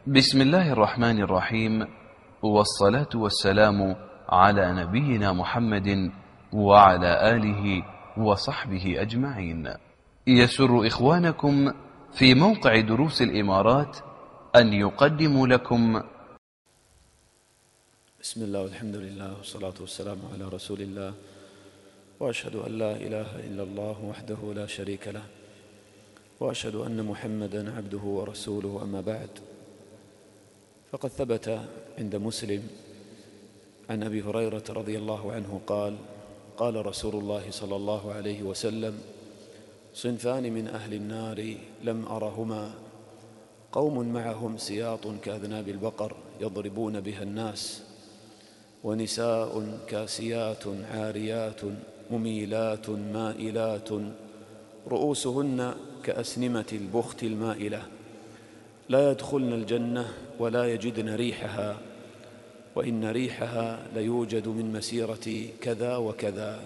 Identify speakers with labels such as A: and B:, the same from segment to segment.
A: بسم الله الرحمن الرحيم، والصلاة والسلام على نبينا محمد وعلى آله وصحبه أجمعين. يسر إخوانكم في موقع دروس الإمارات أن يقدموا لكم
B: بسم الله والحمد لله والصلاة والسلام على رسول الله، وأشهد أن لا إله إلا الله وحده لا شريك له، وأشهد أن محمدًا عبده ورسوله. أما بعد، فقد ثبت عند مسلم عن أبي هريرة رضي الله عنه قال: قال رسول الله صلى الله عليه وسلم: صنفان من أهل النار لم أرهما، قوم معهم سياط كأذناب البقر يضربون بها الناس، ونساء كاسيات عاريات مميلات مائلات رؤوسهن كأسنمة البخت المائلة، لا يدخلن الجنة ولا يجدن ريحها، وإن ريحها ليوجد من مسيرة كذا وكذا.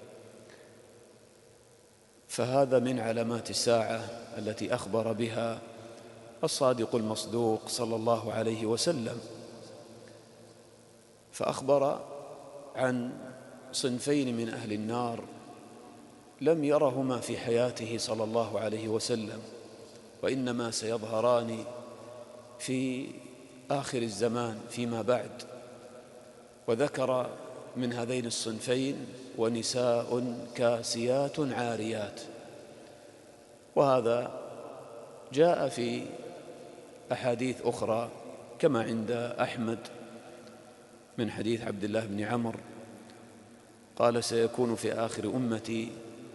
B: فهذا من علامات الساعة التي أخبر بها الصادق المصدوق صلى الله عليه وسلم، فأخبر عن صنفين من أهل النار لم يرهما في حياته صلى الله عليه وسلم، وإنما سيظهران في آخر الزمان فيما بعد. وذكر من هذين الصنفين: ونساء كاسيات عاريات. وهذا جاء في أحاديث أخرى كما عند أحمد من حديث عبد الله بن عمرو قال: سيكون في آخر أمتي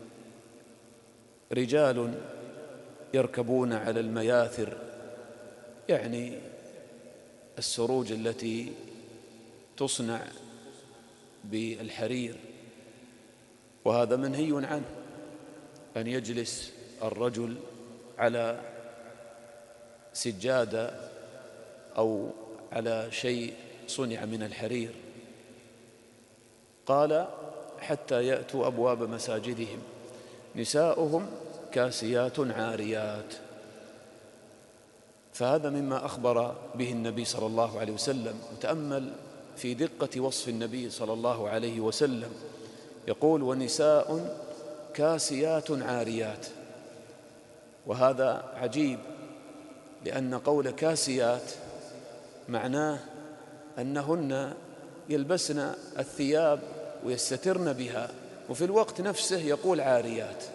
B: رجال يركبون على المياثر، يعني السروج التي تصنع بالحرير، وهذا منهي عنه، أن يجلس الرجل على سجادة أو على شيء صنع من الحرير. قال: حتى يأتوا أبواب مساجدهم نساؤهم كاسيات عاريات. فهذا مما أخبر به النبي صلى الله عليه وسلم. وتأمل في دقة وصف النبي صلى الله عليه وسلم، يقول: ونساء كاسيات عاريات. وهذا عجيب، لأن قول كاسيات معناه أنهن يلبسن الثياب ويستترن بها، وفي الوقت نفسه يقول عاريات.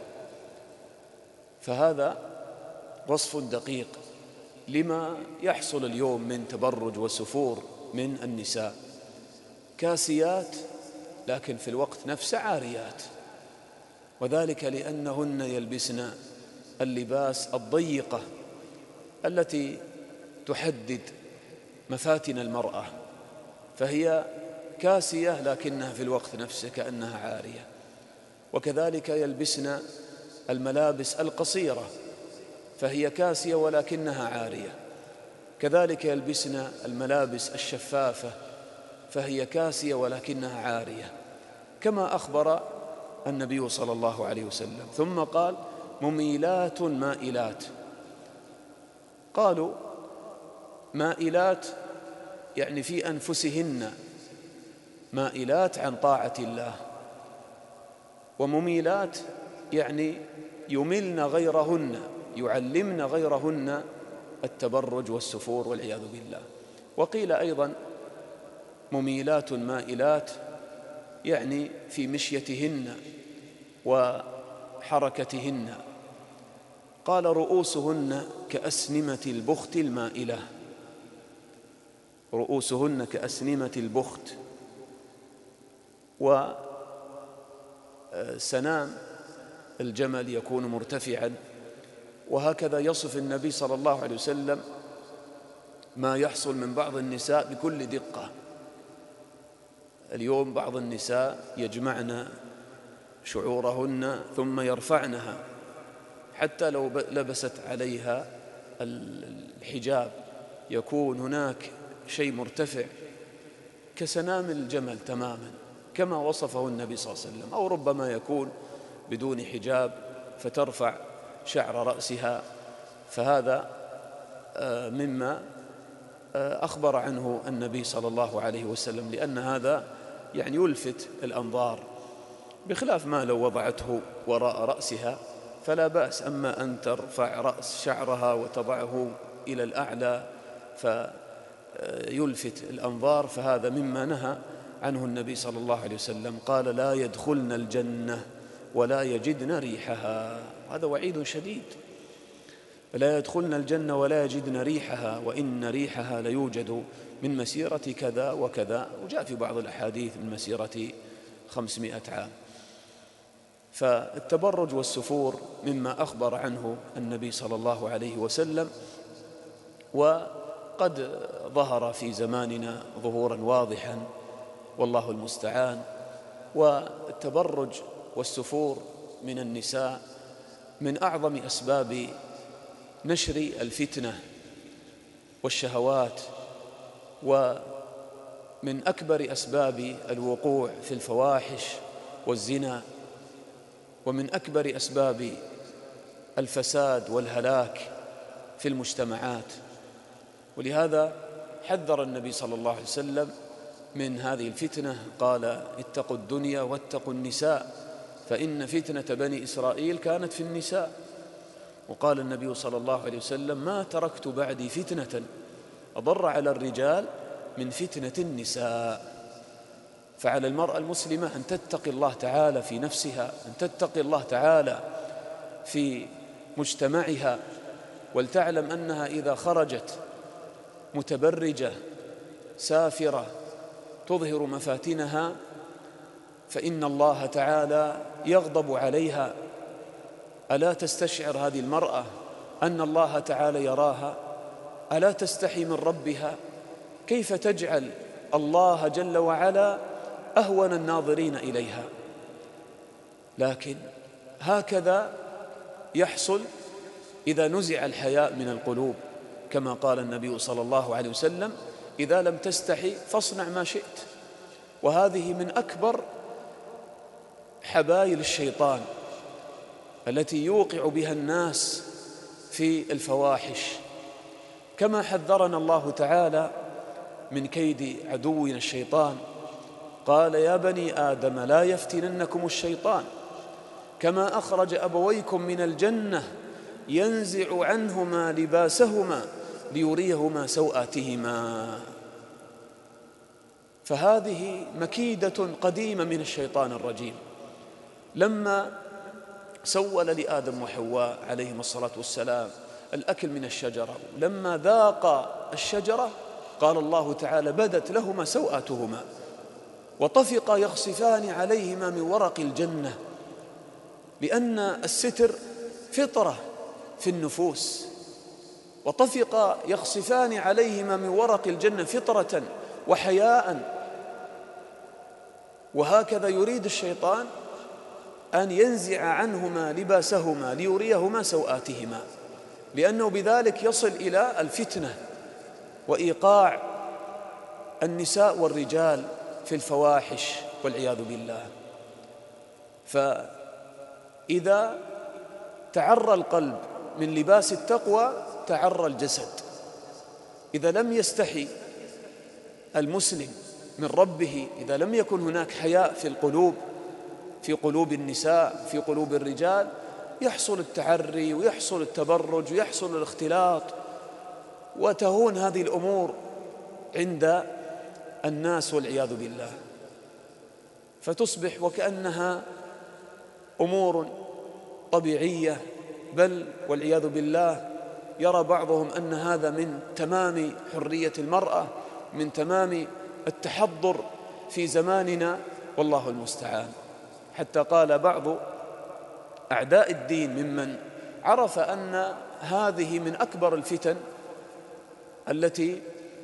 B: فهذا وصف دقيق لما يحصل اليوم من تبرج وسفور من النساء، كاسيات لكن في الوقت نفسه عاريات، وذلك لأنهن يلبسن اللباس الضيقة التي تحدد مفاتن المرأة، فهي كاسية لكنها في الوقت نفسه كأنها عارية. وكذلك يلبسن الملابس القصيرة، فهي كاسية ولكنها عارية. كذلك يلبسن الملابس الشفافة، فهي كاسية ولكنها عارية، كما أخبر النبي صلى الله عليه وسلم. ثم قال: مميلات مائلات. قالوا: مائلات يعني في أنفسهن مائلات عن طاعة الله، ومميلات يعني يملن غيرهن، يعلمن غيرهن التبرج والسفور والعياذ بالله. وقيل أيضا: مميلات مائلات يعني في مشيتهن وحركتهن. قال: رؤوسهن كأسنمة البخت المائلة. رؤوسهن كأسنمة البخت. وسنام الجمل يكون مرتفعا، وهكذا يصف النبي صلى الله عليه وسلم ما يحصل من بعض النساء بكل دقة. اليوم بعض النساء يجمعن شعورهن ثم يرفعنها، حتى لو لبست عليها الحجاب يكون هناك شيء مرتفع كسنام الجمل تماما كما وصفه النبي صلى الله عليه وسلم، أو ربما يكون بدون حجاب فترفع شعر رأسها. فهذا مما أخبر عنه النبي صلى الله عليه وسلم، لأن هذا يعني يلفت الأنظار، بخلاف ما لو وضعته وراء رأسها فلا بأس. أما أن ترفع رأس شعرها وتضعه إلى الأعلى فيلفت الأنظار، فهذا مما نهى عنه النبي صلى الله عليه وسلم. قال: لا يدخلن الجنة ولا يجدن ريحها. هذا وعيد شديد. لا يدخلن الجنة ولا يجدن ريحها، وإن ريحها ليوجد من مسيرة كذا وكذا، وجاء في بعض الأحاديث من مسيرة 500 عام. فالتبرج والسفور مما أخبر عنه النبي صلى الله عليه وسلم، وقد ظهر في زماننا ظهورا واضحا والله المستعان. والتبرج والسفور من النساء من أعظم أسباب نشر الفتنة والشهوات، ومن أكبر أسباب الوقوع في الفواحش والزنا، ومن أكبر أسباب الفساد والهلاك في المجتمعات. ولهذا حذر النبي صلى الله عليه وسلم من هذه الفتنة، قال: اتقوا الدنيا واتقوا النساء، فإن فتنة بني إسرائيل كانت في النساء. وقال النبي صلى الله عليه وسلم: ما تركت بعدي فتنة أضر على الرجال من فتنة النساء. فعلى المرأة المسلمة أن تتقي الله تعالى في نفسها، أن تتقي الله تعالى في مجتمعها، ولتعلم أنها إذا خرجت متبرجة سافرة تظهر مفاتنها فإن الله تعالى يغضب عليها. ألا تستشعر هذه المرأة أن الله تعالى يراها؟ ألا تستحي من ربها؟ كيف تجعل الله جل وعلا أهون الناظرين إليها؟ لكن هكذا يحصل إذا نزع الحياء من القلوب، كما قال النبي صلى الله عليه وسلم: إذا لم تستحي فاصنع ما شئت. وهذه من أكبر حبايل الشيطان التي يوقع بها الناس في الفواحش، كما حذرنا الله تعالى من كيد عدونا الشيطان. قال: يا بني آدم لا يفتننكم الشيطان كما أخرج أبويكم من الجنة ينزع عنهما لباسهما ليريهما سوآتهما. فهذه مكيدة قديمة من الشيطان الرجيم. لما سول لآدم وحواء عليهم الصلاة والسلام الأكل من الشجرة، لما ذاقا الشجرة قال الله تعالى: بدت لهما سوآتهما وطفقا يخصفان عليهما من ورق الجنة، لأن الستر فطرة في النفوس، وطفقا يخصفان عليهما من ورق الجنة فطرة وحياء. وهكذا يريد الشيطان أن ينزع عنهما لباسهما ليريهما سوآتهما، لأنه بذلك يصل إلى الفتنة وإيقاع النساء والرجال في الفواحش والعياذ بالله. فإذا تعرى القلب من لباس التقوى تعرى الجسد. إذا لم يستحي المسلم من ربه، إذا لم يكن هناك حياء في القلوب، في قلوب النساء، في قلوب الرجال، يحصل التعري ويحصل التبرج ويحصل الاختلاط، وتهون هذه الأمور عند الناس والعياذ بالله، فتصبح وكأنها أمور طبيعية، بل والعياذ بالله يرى بعضهم أن هذا من تمام حرية المرأة، من تمام التحضر في زماننا، والله المستعان. حتى قال بعض أعداء الدين ممن عرف أن هذه من أكبر الفتن التي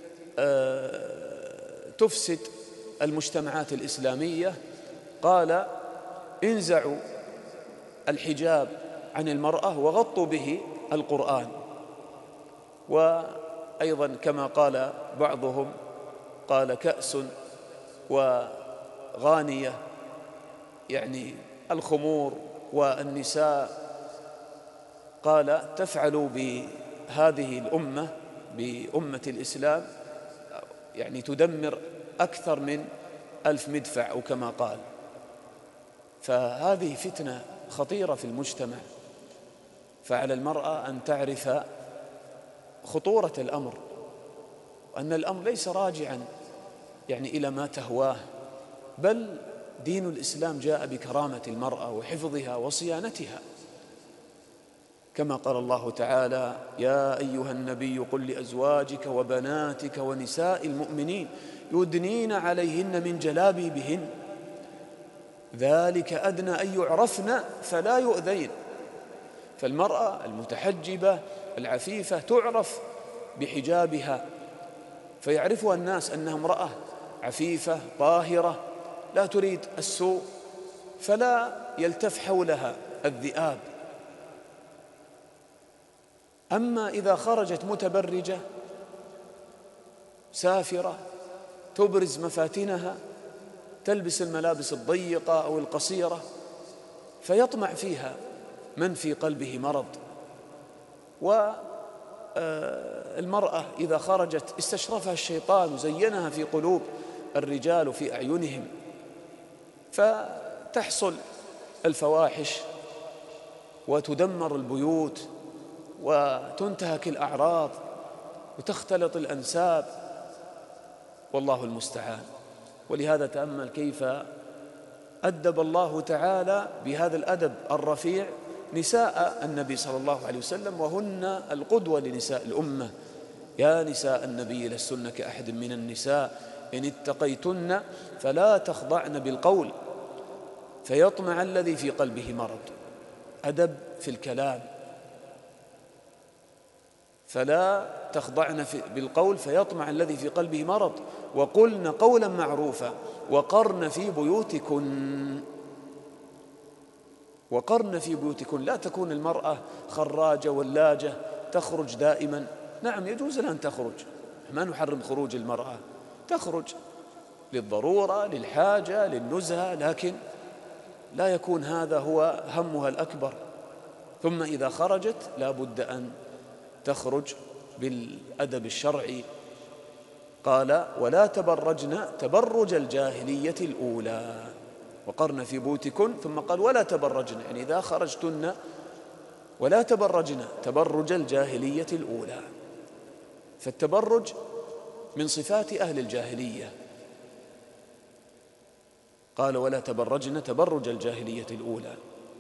B: تفسد المجتمعات الإسلامية، قال: انزعوا الحجاب عن المرأة وغطوا به القرآن. وأيضا كما قال بعضهم، قال: كأس وغانية، يعني الخمور والنساء، قال: تفعلوا بهذه الأمة بأمة الإسلام يعني تدمر أكثر من 1000 مدفع أو كما قال. فهذه فتنة خطيرة في المجتمع، فعلى المرأة أن تعرف خطورة الأمر، وأن الأمر ليس راجعا يعني إلى ما تهواه، بل دين الإسلام جاء بكرامة المرأة وحفظها وصيانتها، كما قال الله تعالى: يا أيها النبي قل لأزواجك وبناتك ونساء المؤمنين يدنين عليهن من جلابيبهن ذلك أدنى أن يعرفن فلا يؤذين. فالمرأة المتحجبة العفيفة تعرف بحجابها، فيعرفها الناس أنها امرأة عفيفة طاهرة لا تريد السوء، فلا يلتف حولها الذئاب. أما إذا خرجت متبرجة سافرة تبرز مفاتنها، تلبس الملابس الضيقة أو القصيرة، فيطمع فيها من في قلبه مرض. والمرأة إذا خرجت استشرفها الشيطان وزينها في قلوب الرجال وفي أعينهم، فتحصل الفواحش وتدمر البيوت وتنتهك الأعراض وتختلط الأنساب، والله المستعان. ولهذا تأمل كيف أدب الله تعالى بهذا الأدب الرفيع نساء النبي صلى الله عليه وسلم، وهن القدوة لنساء الأمة: يا نساء النبي لستن كأحد من النساء إن اتقيتن فلا تخضعن بالقول فيطمع الذي في قلبه مرض. أدب في الكلام: فلا تخضعن بالقول فيطمع الذي في قلبه مرض، وقلن قولا معروفا وقرن في بيوتكن. لا تكون المرأة خراجة ولاجة تخرج دائما. نعم يجوز لها أن تخرج، ما نحرم خروج المرأة، تخرج للضرورة للحاجة للنزهة، لكن لا يكون هذا هو همها الأكبر. ثم إذا خرجت لا بد أن تخرج بالأدب الشرعي. قال: ولا تبرجن تبرج الجاهلية الأولى وقرن في بيوتكن، ثم قال: ولا تبرجن، يعني إذا خرجتن ولا تبرجن تبرج الجاهلية الأولى. فالتبرج من صفات أهل الجاهلية. قال: ولا تبرجن تبرج الجاهلية الأولى.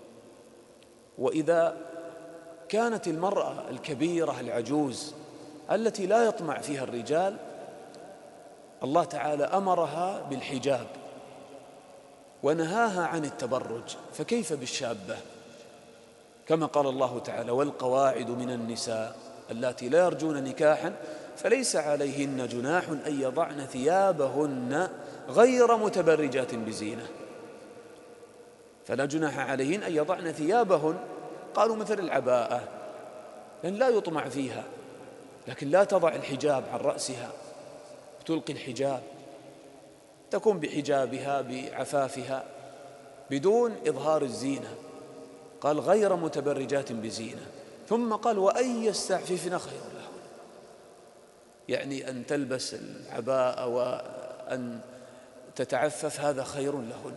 B: وإذا كانت المرأة الكبيرة العجوز التي لا يطمع فيها الرجال، الله تعالى أمرها بالحجاب ونهاها عن التبرج، فكيف بالشابة؟ كما قال الله تعالى: والقواعد من النساء اللاتي لا يرجون نكاحا فليس عليهن جناح أن يضعن ثيابهن غير متبرجات بزينة. فلا جناح عليهن أن يضعن ثيابهن، قالوا مثل العباءة، لأن لا يطمع فيها، لكن لا تضع الحجاب عن رأسها، تلقي الحجاب، تكون بحجابها بعفافها بدون إظهار الزينة. قال: غير متبرجات بزينة. ثم قال: وأن يستعففن خير لهن، يعني أن تلبس العباءة وأن تتعفف هذا خير لهن.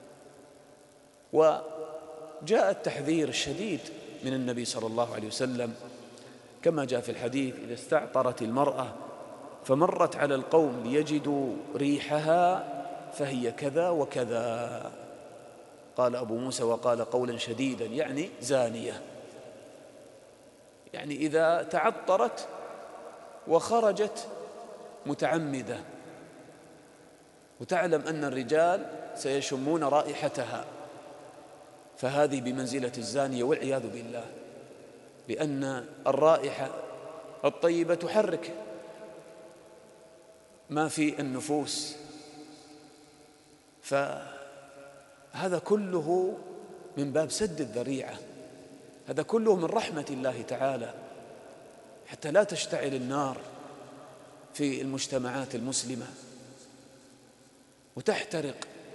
B: وجاء التحذير الشديد من النبي صلى الله عليه وسلم كما جاء في الحديث: إذا استعطرت المرأة فمرت على القوم ليجدوا ريحها فهي كذا وكذا. قال أبو موسى: وقال قولا شديدا، يعني زانية، يعني إذا تعطرت وخرجت متعمدة وتعلم أن الرجال سيشمون رائحتها، فهذه بمنزلة الزانية والعياذ بالله، لأن الرائحة الطيبة تحرك ما في النفوس. فهذا كله من باب سد الذريعة، هذا كله من رحمة الله تعالى، حتى لا تشتعل النار في المجتمعات المسلمة وتحترق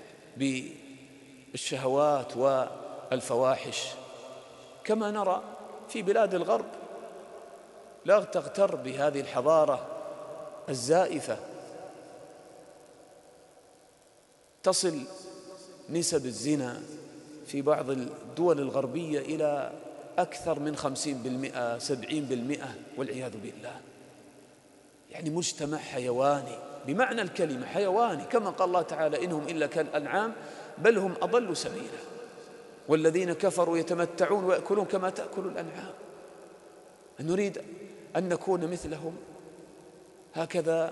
B: بالشهوات والفواحش، كما نرى في بلاد الغرب لا تغتر بهذه الحضارة الزائفة. تصل نسب الزنا في بعض الدول الغربية إلى أكثر من 50%، 70%، والعياذ بالله. يعني مجتمع حيواني بمعنى الكلمة، حيواني، كما قال الله تعالى: إنهم إلا كالأنعام بل هم أضل سبيلا والذين كفروا يتمتعون ويأكلون كما تأكل الأنعام. نريد أن نكون مثلهم؟ هكذا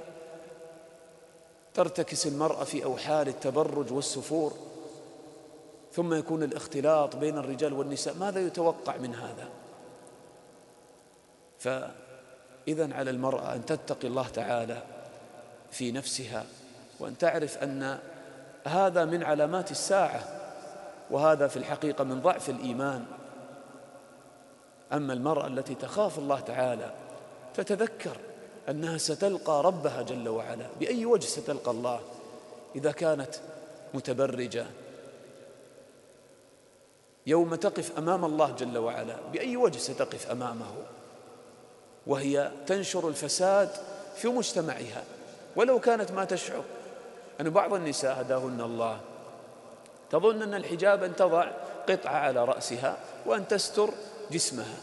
B: ترتكس المرأة في أوحال التبرج والسفور، ثم يكون الاختلاط بين الرجال والنساء. ماذا يتوقع من هذا؟ فإذن على المرأة أن تتقي الله تعالى في نفسها، وأن تعرف أن هذا من علامات الساعة، وهذا في الحقيقة من ضعف الإيمان. أما المرأة التي تخاف الله تعالى تتذكر أنها ستلقى ربها جل وعلا. بأي وجه ستلقى الله إذا كانت متبرجة؟ يوم تقف أمام الله جل وعلا بأي وجه ستقف أمامه وهي تنشر الفساد في مجتمعها، ولو كانت ما تشعر؟ أن بعض النساء هداهن الله تظن أن الحجاب أن تضع قطعة على رأسها وأن تستر جسمها،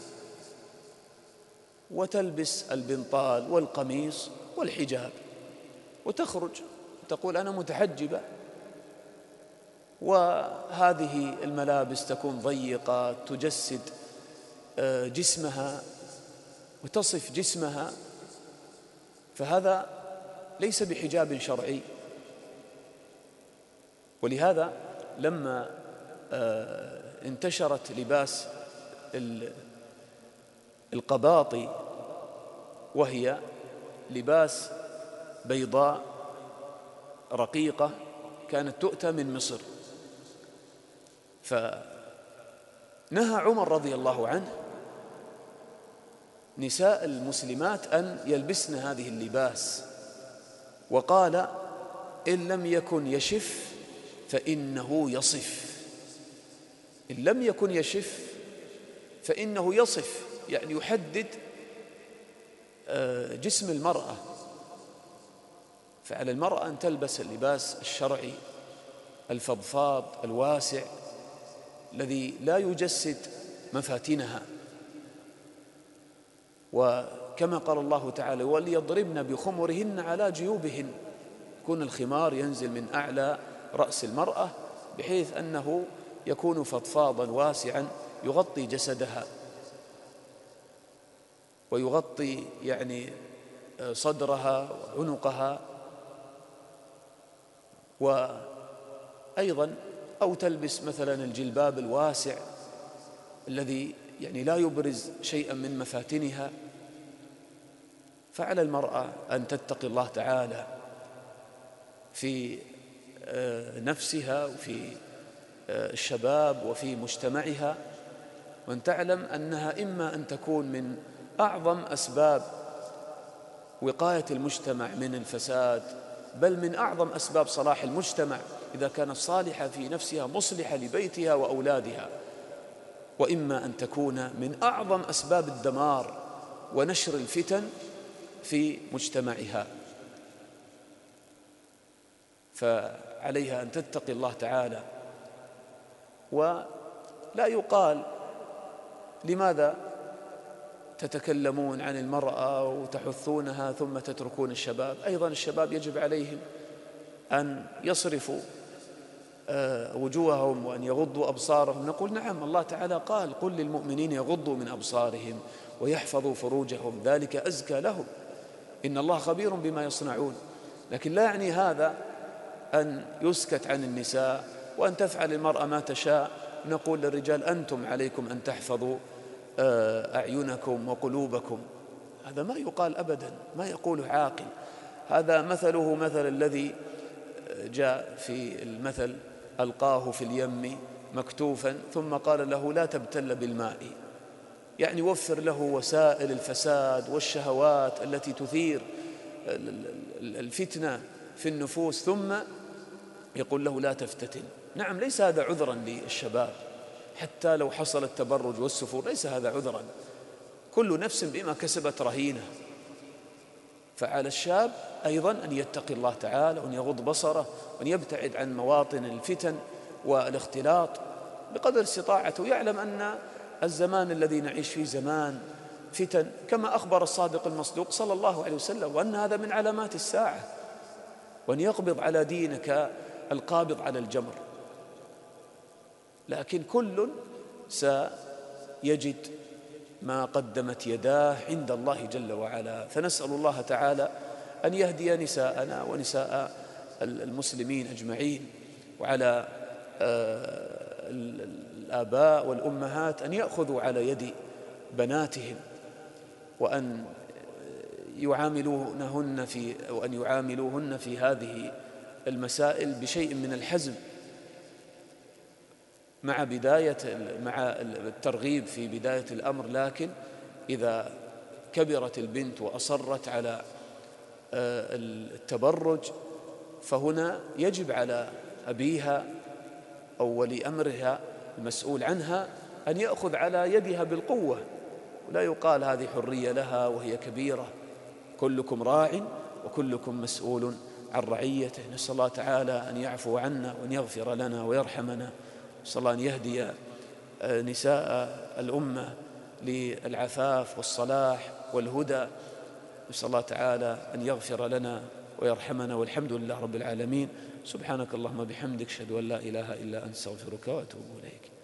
B: وتلبس البنطال والقميص والحجاب وتخرج تقول أنا متحجبة. وهذه الملابس تكون ضيقة تجسد جسمها وتصف جسمها، فهذا ليس بحجاب شرعي. ولهذا لما انتشرت لباس القباطي، وهي لباس بيضاء رقيقة كانت تؤتى من مصر، فنهى عمر رضي الله عنه نساء المسلمات أن يلبسن هذه اللباس، وقال: إن لم يكن يشف فإنه يصف. إن لم يكن يشف فإنه يصف، يعني يحدد جسم المرأة. فعلى المرأة أن تلبس اللباس الشرعي الفضفاض الواسع الذي لا يجسد مفاتنها. وكما قال الله تعالى: وليضربن بخمرهن على جيوبهن، يكون الخمار ينزل من أعلى رأس المرأة بحيث أنه يكون فضفاضا واسعا يغطي جسدها ويغطي يعني صدرها وعنقها. وأيضا أو تلبس مثلا الجلباب الواسع الذي يعني لا يبرز شيئا من مفاتنها. فعلى المرأة أن تتقي الله تعالى في نفسها وفي الشباب وفي مجتمعها، وأن تعلم أنها إما أن تكون من أعظم أسباب وقاية المجتمع من الفساد، بل من أعظم أسباب صلاح المجتمع إذا كانت صالحة في نفسها مصلحة لبيتها وأولادها، وإما أن تكون من أعظم أسباب الدمار ونشر الفتن في مجتمعها. فعليها أن تتقي الله تعالى. ولا يقال لماذا تتكلمون عن المرأة وتحثونها ثم تتركون الشباب؟ أيضا الشباب يجب عليهم أن يصرفوا وجوههم وأن يغضوا أبصارهم. نقول نعم، الله تعالى قال: قل للمؤمنين يغضوا من أبصارهم ويحفظوا فروجهم ذلك أزكى لهم إن الله خبير بما يصنعون. لكن لا يعني هذا أن يسكت عن النساء وأن تفعل المرأة ما تشاء. نقول للرجال: أنتم عليكم أن تحفظوا أعينكم وقلوبكم. هذا ما يقال أبدا، ما يقوله عاقل. هذا مثله مثل الذي جاء في المثل: ألقاه في اليم مكتوفا ثم قال له: لا تبتل بالماء. يعني وفر له وسائل الفساد والشهوات التي تثير الفتنة في النفوس، ثم يقول له: لا تفتتن. نعم، ليس هذا عذرا للشباب، حتى لو حصل التبرج والسفور ليس هذا عذرا، كل نفس بما كسبت رهينة. فعلى الشاب أيضا أن يتقي الله تعالى وأن يغض بصره وأن يبتعد عن مواطن الفتن والاختلاط بقدر استطاعته. يعلم أن الزمان الذي نعيش فيه زمان فتن، كما أخبر الصادق المصدوق صلى الله عليه وسلم، وأن هذا من علامات الساعة، وأن يقبض على دينك القابض على الجمر. لكن كل سيجد ما قدمت يداه عند الله جل وعلا. فنسأل الله تعالى أن يهدي نساءنا ونساء المسلمين أجمعين، وعلى الآباء والأمهات أن يأخذوا على يد بناتهم وأن يعاملوهن في هذه المسائل بشيء من الحزم، مع الترغيب في بداية الأمر. لكن إذا كبرت البنت وأصرت على التبرج فهنا يجب على أبيها أو ولي أمرها المسؤول عنها أن يأخذ على يدها بالقوة، ولا يقال هذه حرية لها وهي كبيرة. كلكم راع وكلكم مسؤول عن رعيته. نسأل الله تعالى أن يعفو عنا وأن يغفر لنا ويرحمنا. نسأل الله أن يهدي نساء الأمة للعفاف والصلاح والهدى. نسأل الله تعالى أن يغفر لنا ويرحمنا، والحمد لله رب العالمين. سبحانك اللهم بحمدك، أشهد أن لا إله إلا أنت، أستغفرك وأتوب إليك.